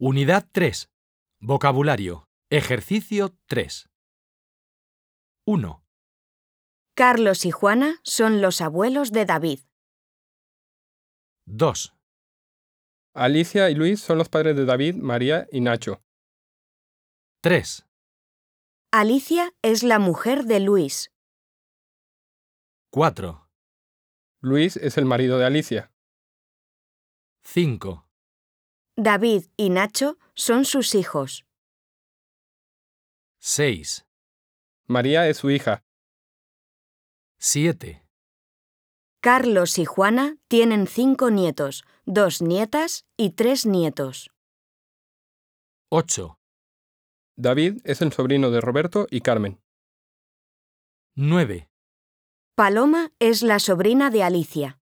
Unidad 3. Vocabulario. Ejercicio 3. 1, Carlos y Juana son los abuelos de David. 2, Alicia y Luis son los padres de David, María y Nacho. 3, Alicia es la mujer de Luis. 4, Luis es el marido de Alicia. 5, David y Nacho son sus hijos. 6, María es su hija. 7, Carlos y Juana tienen 5 nietos, 2 nietas y 3 nietos. 8, David es el sobrino de Roberto y Carmen. 9, Paloma es la sobrina de Alicia.